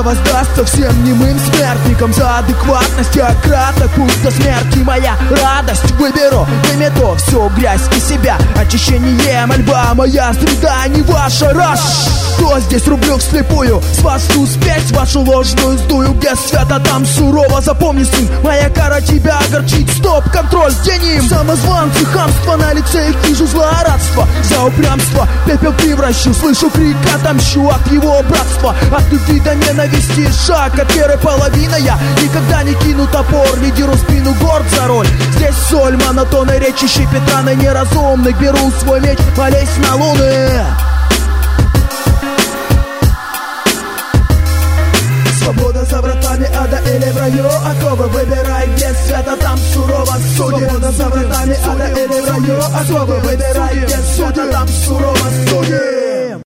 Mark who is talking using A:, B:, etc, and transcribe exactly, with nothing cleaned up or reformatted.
A: воздастся всем немым смертникам за адекватность и ократок путь до смерти. Моя радость выберу, вымету всю грязь из себя. Очищение, мольба, моя среда, не ваша раш. Кто здесь рублю вслепую? С вас всю спесь вашу ложную сдую. Где свято, там сурово. Запомни, сын, моя кара тебя огорчит. Стоп, контроль, денем. Самозванцы, хамство на лице, их вижу злорадство. За упрямство пепел превращу. Слышу крик, отомщу от его братства. От любви до ненависти шаг от веры половина. Я никогда не кину топор, не деру спину, горд за роль. Здесь соль монотонной речи щипет раны неразумных. Беру свой меч, молись на луны. Свобода за вратами ада или в раю. Оковы выбирай, где свято, там сурово судит. Свобода за вратами ада или в раю. Оковы выбирай, где свято,